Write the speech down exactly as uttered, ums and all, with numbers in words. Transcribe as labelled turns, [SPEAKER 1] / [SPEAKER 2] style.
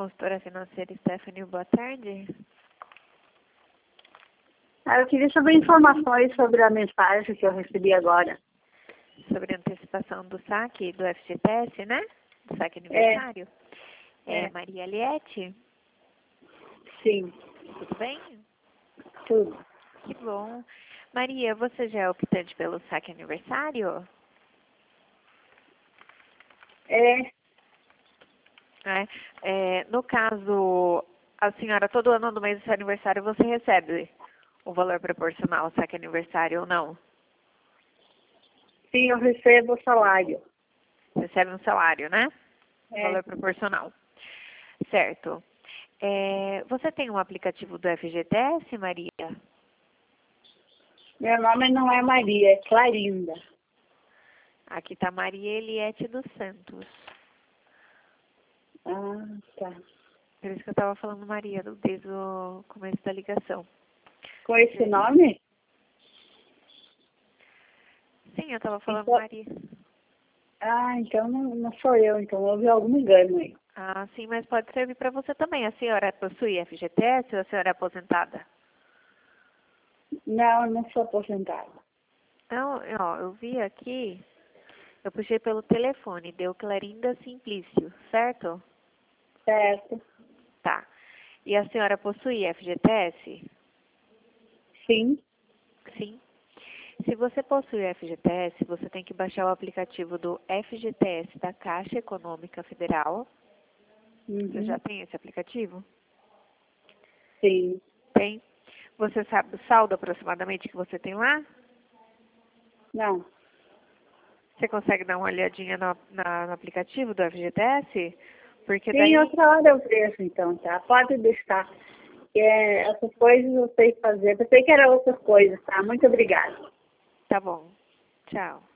[SPEAKER 1] Consultora financeira Stephanie, boa tarde.
[SPEAKER 2] Ah, eu queria saber informações sobre a mensagem que eu recebi agora.
[SPEAKER 1] Sobre a antecipação do saque do F G T S, né? Do saque aniversário. É,
[SPEAKER 2] É.
[SPEAKER 1] Maria Eliette,
[SPEAKER 2] Sim,
[SPEAKER 1] tudo bem?
[SPEAKER 2] tudo.
[SPEAKER 1] Que bom. Maria, você já é optante pelo saque aniversário?
[SPEAKER 2] É,
[SPEAKER 1] É, é, no caso, a senhora, todo ano do mês do seu aniversário, você recebe o valor proporcional ao saque aniversário ou não?
[SPEAKER 2] sim, eu recebo o salário.
[SPEAKER 1] Recebe um salário, né?
[SPEAKER 2] É.
[SPEAKER 1] Valor proporcional. Certo. É, você tem um aplicativo do F G T S, Maria?
[SPEAKER 2] Meu nome não é Maria, é Clarinda.
[SPEAKER 1] Aqui está Maria Eliette dos Santos.
[SPEAKER 2] Ah, tá.
[SPEAKER 1] Por isso que eu estava falando Maria desde o começo da ligação.
[SPEAKER 2] Com esse nome?
[SPEAKER 1] Sim, eu estava falando
[SPEAKER 2] Então,
[SPEAKER 1] Maria.
[SPEAKER 2] ah, então não, não sou eu, então houve algum engano aí.
[SPEAKER 1] Ah, sim, mas pode servir para você também. A senhora possui F G T S ou a senhora é aposentada?
[SPEAKER 2] Não, eu não sou aposentada.
[SPEAKER 1] Então, ó, eu vi aqui, eu puxei pelo telefone, deu Clarinda Simplício, certo?
[SPEAKER 2] Certo.
[SPEAKER 1] Tá. E a senhora possui F G T S?
[SPEAKER 2] Sim.
[SPEAKER 1] Sim. Se você possui F G T S, você tem que baixar o aplicativo do F G T S da Caixa Econômica Federal. Você já
[SPEAKER 2] Uhum.
[SPEAKER 1] tem esse aplicativo?
[SPEAKER 2] Sim.
[SPEAKER 1] Tem. Você sabe o saldo aproximadamente que você tem lá?
[SPEAKER 2] Não.
[SPEAKER 1] Você consegue dar uma olhadinha no, na- no aplicativo do F G T S? Porque
[SPEAKER 2] Sim,
[SPEAKER 1] daí...
[SPEAKER 2] outra hora eu vejo então, tá? Pode deixar. É, essas coisas eu sei fazer. Eu pensei que era outras coisas, tá? Muito obrigada.
[SPEAKER 1] Tá bom. Tchau.